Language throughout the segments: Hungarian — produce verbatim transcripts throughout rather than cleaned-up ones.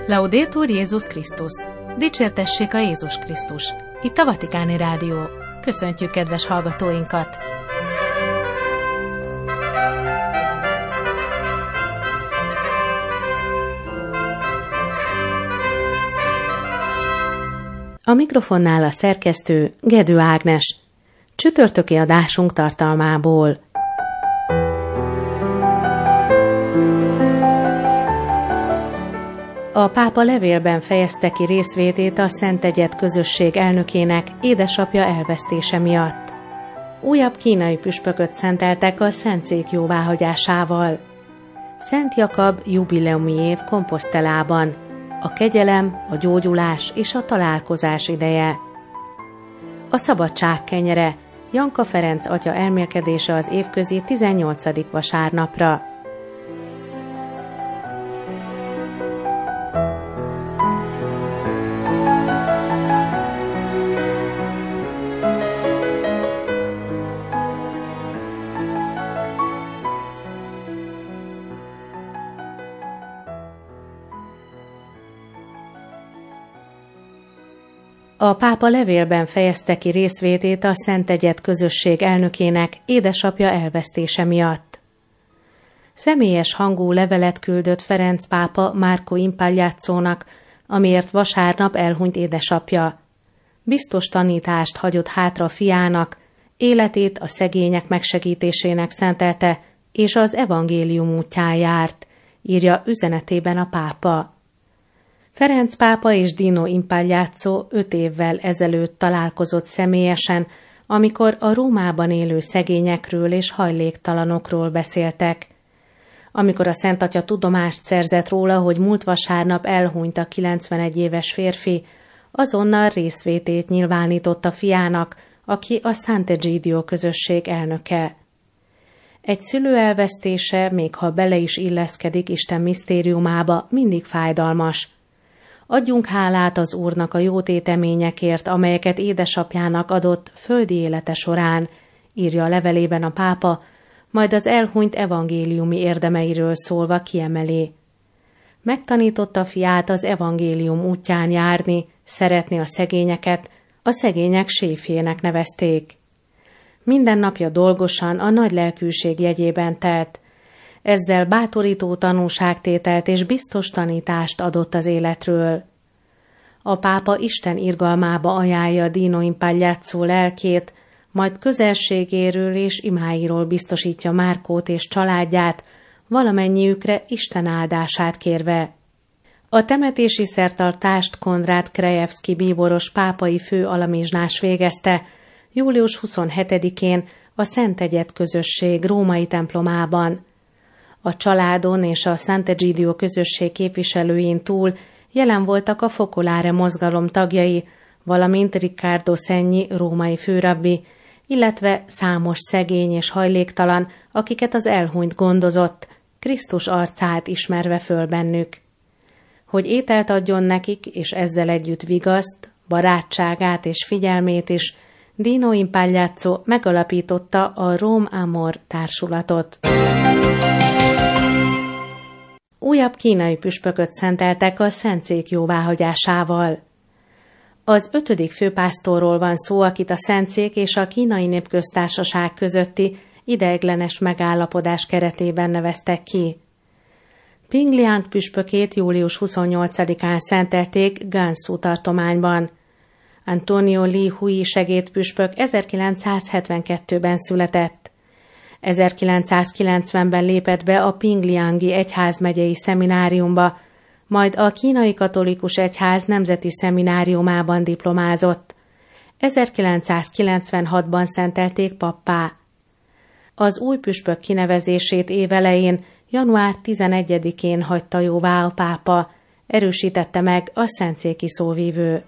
Laudetur Jézus Krisztus! Dicsértessék a Jézus Krisztus! Itt a Vatikáni Rádió. Köszöntjük kedves hallgatóinkat! A mikrofonnál a szerkesztő Gedő Ágnes. Csütörtöki adásunk tartalmából. A pápa levélben fejezte ki részvétét a Szent Egyed közösség elnökének édesapja elvesztése miatt. Újabb kínai püspököt szenteltek a szentszék jóváhagyásával. Szent Jakab jubileumi év Komposztelában. A kegyelem, a gyógyulás és a találkozás ideje. A szabadság kenyere, Janka Ferenc atya elmélkedése az évközi tizennyolcadik vasárnapra. A pápa levélben fejezte ki részvétét a Szent Egyed közösség elnökének édesapja elvesztése miatt. Személyes hangú levelet küldött Ferenc pápa Marco Impagliazzónak, amiért vasárnap elhunyt édesapja. Biztos tanítást hagyott hátra fiának, életét a szegények megsegítésének szentelte, és az evangélium útján járt, írja üzenetében a pápa. Ferenc pápa és Dino Impagliazzo öt évvel ezelőtt találkozott személyesen, amikor a Rómában élő szegényekről és hajléktalanokról beszéltek. Amikor a Szent Atya tudomást szerzett róla, hogy múlt vasárnap elhunyt a kilencvenegy éves férfi, azonnal részvétét nyilvánította fiának, aki a Sant'Egidio közösség elnöke. Egy szülő elvesztése, még ha bele is illeszkedik Isten misztériumába, mindig fájdalmas. Adjunk hálát az Úrnak a jó téteményekért, amelyeket édesapjának adott földi élete során, írja a levelében a pápa, majd az elhunyt evangéliumi érdemeiről szólva kiemeli. Megtanította fiát az evangélium útján járni, szeretni a szegényeket, a szegények séfjének nevezték. Minden napja dolgosan a nagy lelkűség jegyében telt. Ezzel bátorító tanúságtételt és biztos tanítást adott az életről. A pápa Isten irgalmába ajánlja Dino Impagliazzo lelkét, majd közelségéről és imáiról biztosítja Márkót és családját, valamennyiükre Isten áldását kérve. A temetési szertartást Konrád Krajewski bíboros pápai fő alamizsnás végezte július huszonhetedikén a Szent Egyed közösség római templomában. A családon és a Sant'Egidio közösség képviselőin túl jelen voltak a Focolare mozgalom tagjai, valamint Riccardo Segni római főrabbi, illetve számos szegény és hajléktalan, akiket az elhunyt gondozott, Krisztus arcát ismerve föl bennük. Hogy ételt adjon nekik, és ezzel együtt vigaszt, barátságát és figyelmét is, Dino Impagliazzo megalapította a Rome Amor társulatot. Újabb kínai püspököt szenteltek a szentszék jóváhagyásával. Az ötödik főpásztorról van szó, akit a szentszék és a Kínai Népköztársaság közötti ideiglenes megállapodás keretében neveztek ki. Ping Liang püspökét július huszonnyolcadikán szentelték Gansu tartományban. Antonio Li Hui segédpüspök ezerkilencszázhetvenkettőben született. ezerkilencszázkilencvenben lépett be a Pingliangi egyházmegyei szemináriumba, majd a Kínai Katolikus Egyház nemzeti szemináriumában diplomázott. ezerkilencszázkilencvenhatban szentelték pappá. Az új püspök kinevezését évelején, január tizenegyedikén hagyta jóvá a pápa, erősítette meg a szentszéki szóvívő.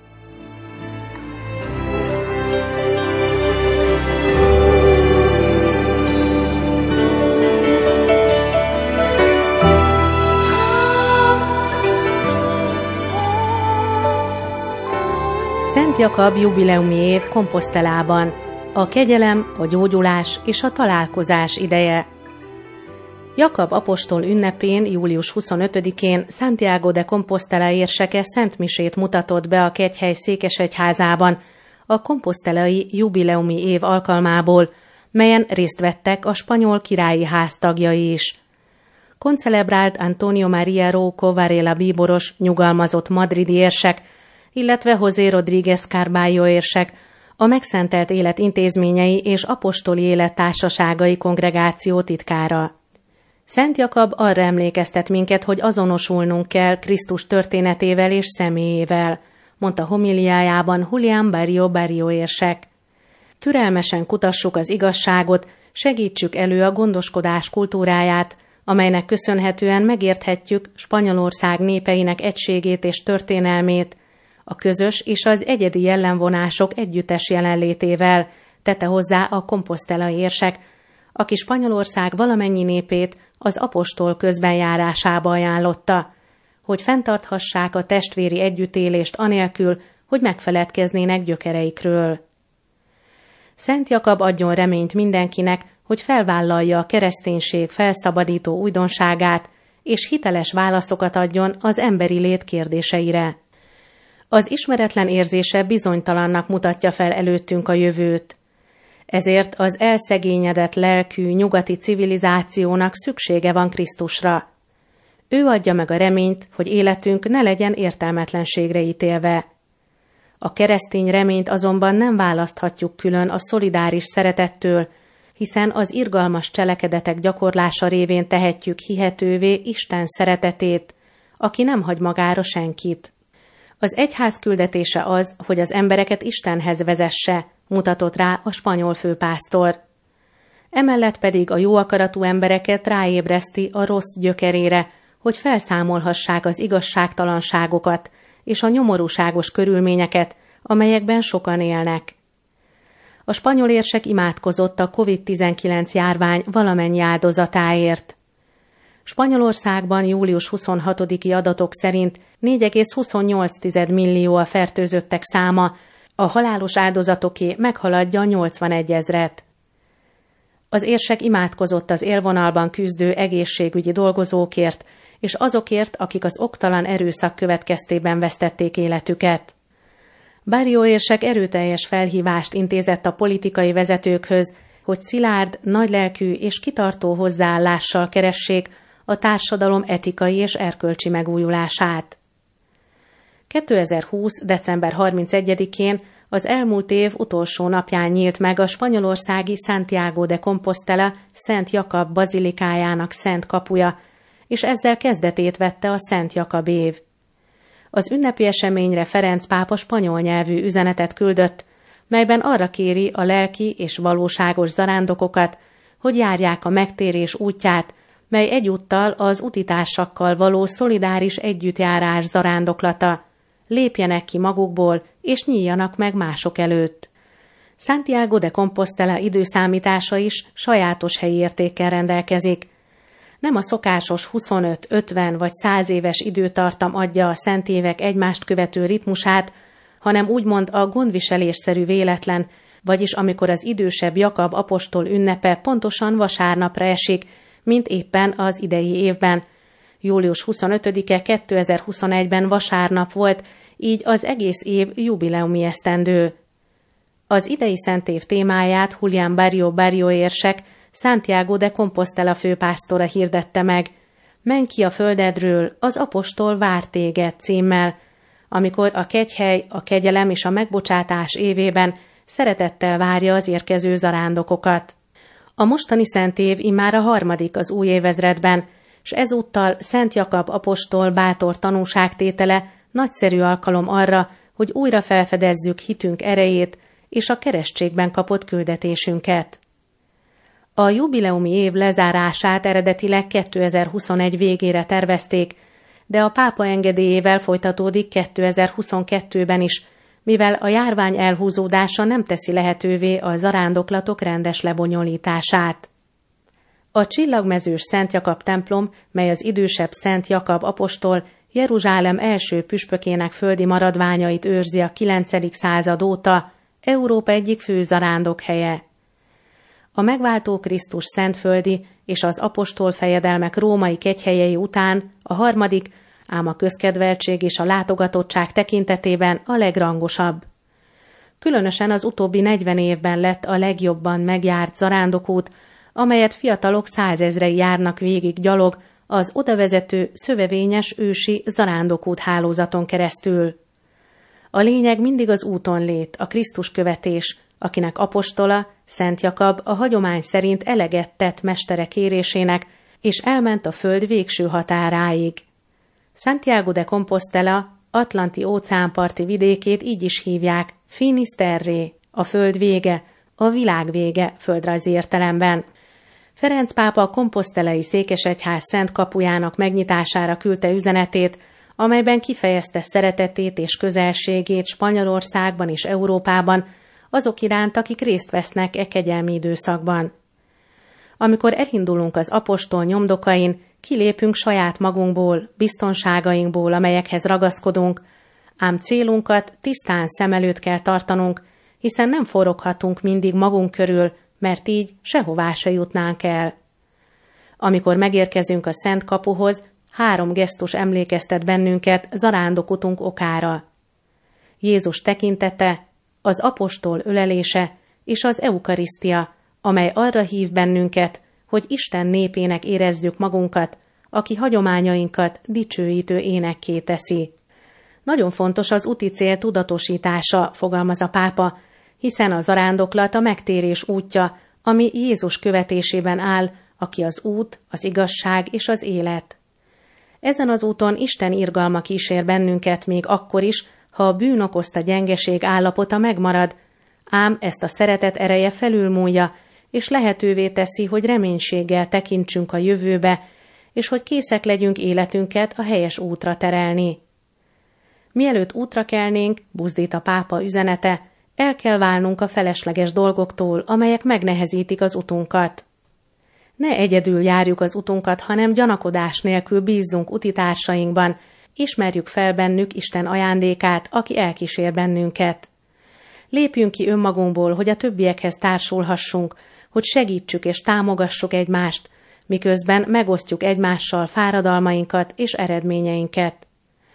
Szent Jakab jubileumi év Komposztelában. A kegyelem, a gyógyulás és a találkozás ideje. Jakab apostol ünnepén, július huszonötödikén Santiago de Compostela érseke szentmisét mutatott be a Kegyhely székesegyházában a komposztelai jubileumi év alkalmából, melyen részt vettek a spanyol királyi ház tagjai is. Koncelebrált Antonio María Rouco Varela bíboros, nyugalmazott madridi érsek, illetve José Rodríguez Carballo érsek, a Megszentelt Élet Intézményei és Apostoli Élet Társaságai Kongregáció titkára. Szent Jakab arra emlékeztet minket, hogy azonosulnunk kell Krisztus történetével és személyével, mondta homiliájában Julián Barrio Barrio érsek. Türelmesen kutassuk az igazságot, segítsük elő a gondoskodás kultúráját, amelynek köszönhetően megérthetjük Spanyolország népeinek egységét és történelmét, a közös és az egyedi jellemvonások együttes jelenlétével, tette hozzá a komposztelai érsek, aki Spanyolország valamennyi népét az apostol közbenjárásába ajánlotta, hogy fenntarthassák a testvéri együttélést anélkül, hogy megfeledkeznének gyökereikről. Szent Jakab adjon reményt mindenkinek, hogy felvállalja a kereszténység felszabadító újdonságát, és hiteles válaszokat adjon az emberi lét kérdéseire. Az ismeretlen érzése bizonytalannak mutatja fel előttünk a jövőt. Ezért az elszegényedett lelkű nyugati civilizációnak szüksége van Krisztusra. Ő adja meg a reményt, hogy életünk ne legyen értelmetlenségre ítélve. A keresztény reményt azonban nem választhatjuk külön a szolidáris szeretettől, hiszen az irgalmas cselekedetek gyakorlása révén tehetjük hihetővé Isten szeretetét, aki nem hagy magára senkit. Az egyház küldetése az, hogy az embereket Istenhez vezesse, mutatott rá a spanyol főpásztor. Emellett pedig a jó akaratú embereket ráébreszti a rossz gyökerére, hogy felszámolhassák az igazságtalanságokat és a nyomorúságos körülményeket, amelyekben sokan élnek. A spanyol érsek imádkozott a kovid tizenkilenc járvány valamennyi áldozatáért. Spanyolországban július huszonhatodiki adatok szerint négy egész huszonnyolc millió a fertőzöttek száma, a halálos áldozatoké meghaladja a nyolcvanegyezret. Az érsek imádkozott az élvonalban küzdő egészségügyi dolgozókért, és azokért, akik az oktalan erőszak következtében vesztették életüket. Barrio érsek erőteljes felhívást intézett a politikai vezetőkhöz, hogy szilárd, nagylelkű és kitartó hozzáállással keressék a társadalom etikai és erkölcsi megújulását. kétezer-húsz. december harmincegyedikén az elmúlt év utolsó napján nyílt meg a spanyolországi Santiago de Compostela Szent Jakab bazilikájának szent kapuja, és ezzel kezdetét vette a Szent Jakab év. Az ünnepi eseményre Ferenc pápa spanyol nyelvű üzenetet küldött, melyben arra kéri a lelki és valóságos zarándokokat, hogy járják a megtérés útját, mely egyúttal az utitársakkal való szolidáris együttjárás zarándoklata. Lépjenek ki magukból, és nyíljanak meg mások előtt. Santiago de Compostela időszámítása is sajátos helyi értékkel rendelkezik. Nem a szokásos huszonöt, ötven vagy száz éves időtartam adja a szent évek egymást követő ritmusát, hanem úgymond a gondviselésszerű véletlen, vagyis amikor az idősebb Jakab apostol ünnepe pontosan vasárnapra esik, mint éppen az idei évben. július huszonötödike kétezer-huszonegyben vasárnap volt, így az egész év jubileumi esztendő. Az idei szentév témáját Julián Barrio Barrio érsek, Santiago de Compostela főpásztora hirdette meg. Menj ki a földedről, az apostol vár téged címmel, amikor a kegyhely, a kegyelem és a megbocsátás évében szeretettel várja az érkező zarándokokat. A mostani szentév immár a harmadik az új évezredben, s ezúttal Szent Jakab apostol bátor tanúságtétele nagyszerű alkalom arra, hogy újra felfedezzük hitünk erejét és a keresztségben kapott küldetésünket. A jubileumi év lezárását eredetileg kétezer-huszonegy végére tervezték, de a pápa engedélyével folytatódik kétezer-huszonkettőben is, mivel a járvány elhúzódása nem teszi lehetővé a zarándoklatok rendes lebonyolítását. A csillagmezős Szent Jakab templom, mely az idősebb Szent Jakab apostol Jeruzsálem első püspökének földi maradványait őrzi a kilencedik század óta, Európa egyik fő zarándokhelye. A megváltó Krisztus szentföldi és az apostol fejedelmek római kegyhelyei után a harmadik, ám a közkedveltség és a látogatottság tekintetében a legrangosabb. Különösen az utóbbi negyven évben lett a legjobban megjárt zarándokút, amelyet fiatalok százezrei járnak végig gyalog az odavezető szövevényes ősi zarándokút hálózaton keresztül. A lényeg mindig az úton lét, a Krisztus követés, akinek apostola, Szent Jakab a hagyomány szerint eleget tett mestere kérésének, és elment a föld végső határáig. Santiago de Compostela atlanti óceánparti vidékét így is hívják Finisterré, a föld vége, a világ vége földrajzi értelemben. Ferenc pápa a komposztelai székesegyház szent kapujának megnyitására küldte üzenetét, amelyben kifejezte szeretetét és közelségét Spanyolországban és Európában azok iránt, akik részt vesznek e kegyelmi időszakban. Amikor elindulunk az apostol nyomdokain, kilépünk saját magunkból, biztonságainkból, amelyekhez ragaszkodunk, ám célunkat tisztán szem előtt kell tartanunk, hiszen nem foroghatunk mindig magunk körül, mert így sehová se jutnánk el. Amikor megérkezünk a szent kapuhoz, három gesztus emlékeztet bennünket zarándokutunk okára. Jézus tekintete, az apostol ölelése és az eukarisztia, amely arra hív bennünket, hogy Isten népének érezzük magunkat, aki hagyományainkat dicsőítő énekké teszi. Nagyon fontos az úti cél tudatosítása, fogalmaz a pápa, hiszen a zarándoklat a megtérés útja, ami Jézus követésében áll, aki az út, az igazság és az élet. Ezen az úton Isten irgalma kísér bennünket még akkor is, ha a bűn okozta gyengeség állapota megmarad, ám ezt a szeretet ereje felülmúlja, és lehetővé teszi, hogy reménységgel tekintsünk a jövőbe, és hogy készek legyünk életünket a helyes útra terelni. Mielőtt útra kelnénk, buzdít a pápa üzenete, el kell válnunk a felesleges dolgoktól, amelyek megnehezítik az utunkat. Ne egyedül járjuk az utunkat, hanem gyanakodás nélkül bízzunk utitársainkban, ismerjük fel bennük Isten ajándékát, aki elkísér bennünket. Lépjünk ki önmagunkból, hogy a többiekhez társulhassunk, hogy segítsük és támogassuk egymást, miközben megosztjuk egymással fáradalmainkat és eredményeinket.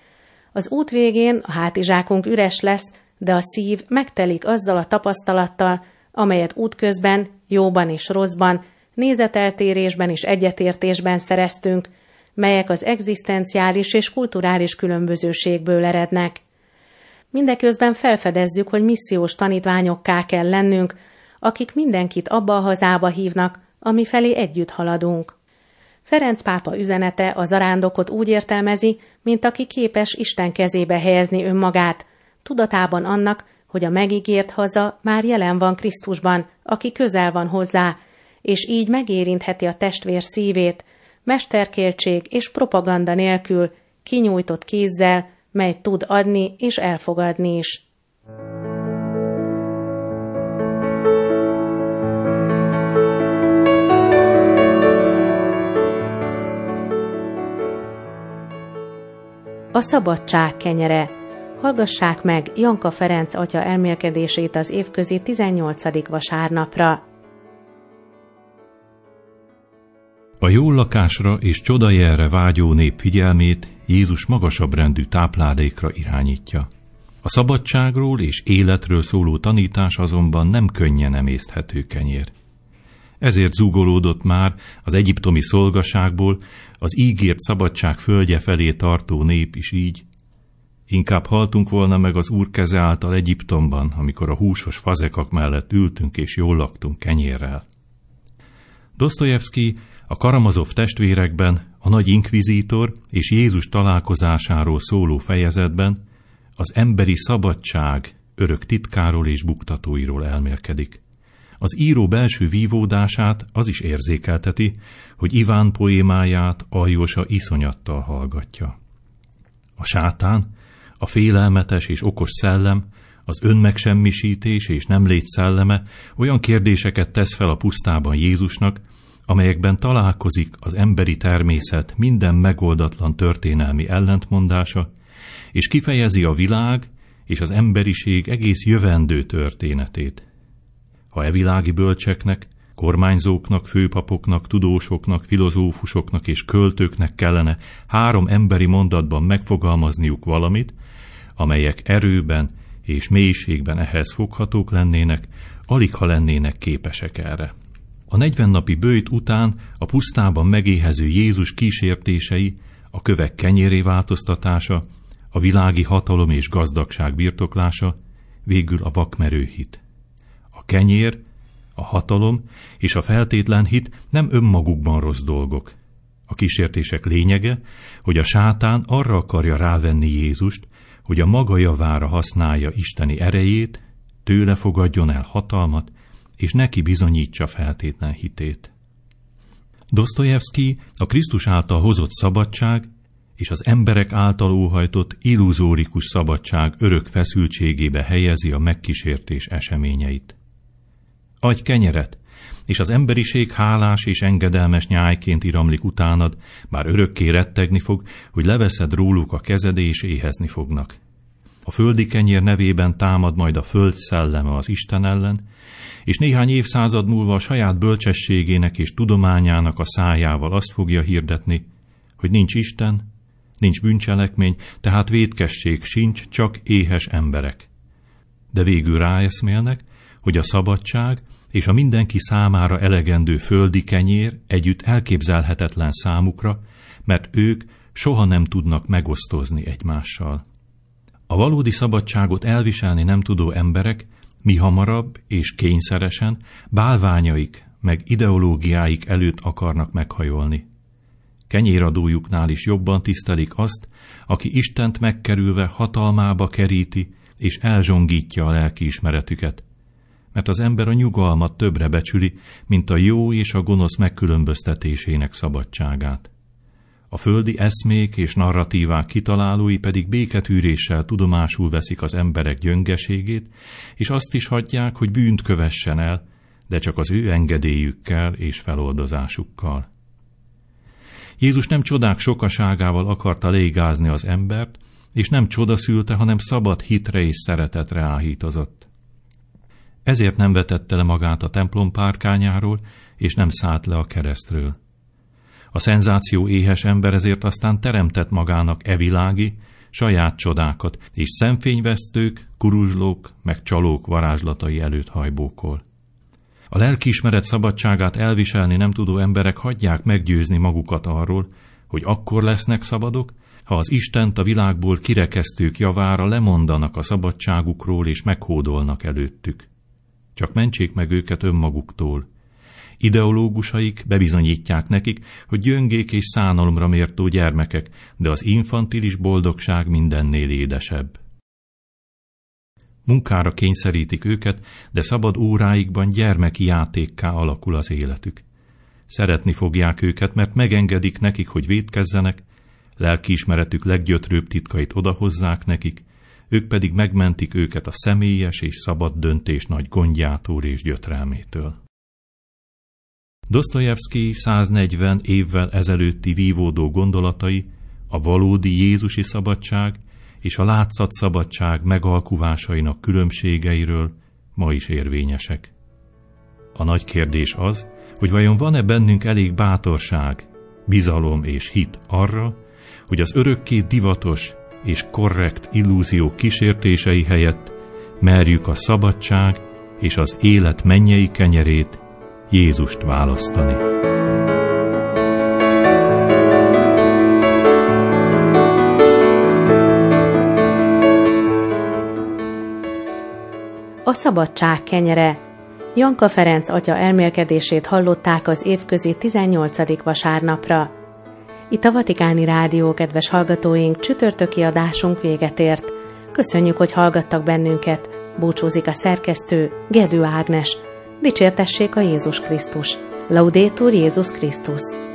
Az út végén a hátizsákunk üres lesz, de a szív megtelik azzal a tapasztalattal, amelyet útközben, jóban és rosszban, nézeteltérésben és egyetértésben szereztünk, melyek az egzisztenciális és kulturális különbözőségből erednek. Mindeközben felfedezzük, hogy missziós tanítványokká kell lennünk, akik mindenkit abba a hazába hívnak, amifelé együtt haladunk. Ferenc pápa üzenete a zarándokot úgy értelmezi, mint aki képes Isten kezébe helyezni önmagát, tudatában annak, hogy a megígért haza már jelen van Krisztusban, aki közel van hozzá, és így megérintheti a testvér szívét, mesterkéltség és propaganda nélkül, kinyújtott kézzel, mely tud adni és elfogadni is. A szabadság kenyere. Hallgassák meg Janka Ferenc atya elmélkedését az évközi tizennyolcadik vasárnapra. A jó lakásra és csodajelre vágyó nép figyelmét Jézus magasabb rendű táplálékra irányítja. A szabadságról és életről szóló tanítás azonban nem könnyen emészthető kenyér. Ezért zúgolódott már az egyiptomi szolgaságból az ígért szabadság földje felé tartó nép is így. Inkább haltunk volna meg az Úr keze által Egyiptomban, amikor a húsos fazekak mellett ültünk és jól laktunk kenyérrel. Dosztojevszky a Karamazov testvérekben, a nagy inkvizítor és Jézus találkozásáról szóló fejezetben az emberi szabadság örök titkáról és buktatóiról elmélkedik. Az író belső vívódását az is érzékelteti, hogy Iván poémáját Aljósa iszonyattal hallgatja. A sátán, a félelmetes és okos szellem, az önmegsemmisítés és nem légy szelleme olyan kérdéseket tesz fel a pusztában Jézusnak, amelyekben találkozik az emberi természet minden megoldatlan történelmi ellentmondása, és kifejezi a világ és az emberiség egész jövendő történetét. Ha e világi bölcseknek, Kormányzóknak, főpapoknak, tudósoknak, filozófusoknak és költőknek kellene három emberi mondatban megfogalmazniuk valamit, amelyek erőben és mélységben ehhez foghatók lennének, alig ha lennének képesek erre. A negyven napi böjt után a pusztában megéhező Jézus kísértései, a kövek kenyéré változtatása, a világi hatalom és gazdagság birtoklása, végül a vakmerő hit. A kenyér, a hatalom és a feltétlen hit nem önmagukban rossz dolgok. A kísértések lényege, hogy a sátán arra akarja rávenni Jézust, hogy a maga javára használja isteni erejét, tőle fogadjon el hatalmat, és neki bizonyítsa feltétlen hitét. Dosztojevszkij a Krisztus által hozott szabadság és az emberek által óhajtott illuzórikus szabadság örök feszültségébe helyezi a megkísértés eseményeit. Adj kenyeret, és az emberiség hálás és engedelmes nyájként iramlik utánad, bár örökké rettegni fog, hogy leveszed róluk a kezed és éhezni fognak. A földi kenyér nevében támad majd a föld szelleme az Isten ellen, és néhány évszázad múlva a saját bölcsességének és tudományának a szájával azt fogja hirdetni, hogy nincs Isten, nincs bűncselekmény, tehát vétkesség sincs, csak éhes emberek. De végül ráeszmélnek, hogy a szabadság és a mindenki számára elegendő földi kenyér együtt elképzelhetetlen számukra, mert ők soha nem tudnak megosztozni egymással. A valódi szabadságot elviselni nem tudó emberek mihamarabb és kényszeresen bálványaik meg ideológiáik előtt akarnak meghajolni. Kenyéradójuknál is jobban tisztelik azt, aki Istent megkerülve hatalmába keríti és elzsongítja a lelkiismeretüket, mert az ember a nyugalmat többre becsüli, mint a jó és a gonosz megkülönböztetésének szabadságát. A földi eszmék és narratívák kitalálói pedig béketűréssel tudomásul veszik az emberek gyöngeségét, és azt is hagyják, hogy bűnt kövessen el, de csak az ő engedélyükkel és feloldozásukkal. Jézus nem csodák sokaságával akarta légázni az embert, és nem csoda szülte, hanem szabad hitre és szeretetre áhítozott. Ezért nem vetette le magát a templom párkányáról, és nem szállt le a keresztről. A szenzáció éhes ember ezért aztán teremtett magának evilági, saját csodákat, és szemfényvesztők, kuruzslók, meg csalók varázslatai előtt hajbókol. A lelkiismeret szabadságát elviselni nem tudó emberek hagyják meggyőzni magukat arról, hogy akkor lesznek szabadok, ha az Istent a világból kirekesztők javára lemondanak a szabadságukról és meghódolnak előttük. Csak mentsék meg őket önmaguktól. Ideológusaik bebizonyítják nekik, hogy gyöngék és szánalomra méltó gyermekek, de az infantilis boldogság mindennél édesebb. Munkára kényszerítik őket, de szabad óráikban gyermeki játékká alakul az életük. Szeretni fogják őket, mert megengedik nekik, hogy vétkezzenek, lelkiismeretük leggyötrőbb titkait odahozzák nekik, ők pedig megmentik őket a személyes és szabad döntés nagy gondjától és gyötrelmétől. Dosztojevszkij száznegyven évvel ezelőtti vívódó gondolatai a valódi jézusi szabadság és a látszat szabadság megalkuvásainak különbségeiről ma is érvényesek. A nagy kérdés az, hogy vajon van-e bennünk elég bátorság, bizalom és hit arra, hogy az örökké divatos és korrekt illúziók kísértései helyett merjük a szabadság és az élet mennyei kenyerét, Jézust választani. A szabadság kenyere. Janka Ferenc atya elmélkedését hallották az évközi tizennyolcadik vasárnapra. Itt a Vatikáni Rádió, kedves hallgatóink, csütörtöki adásunk véget ért. Köszönjük, hogy hallgattak bennünket. Búcsúzik a szerkesztő, Gedő Ágnes. Dicsértessék a Jézus Krisztus. Laudetur Jézus Krisztus.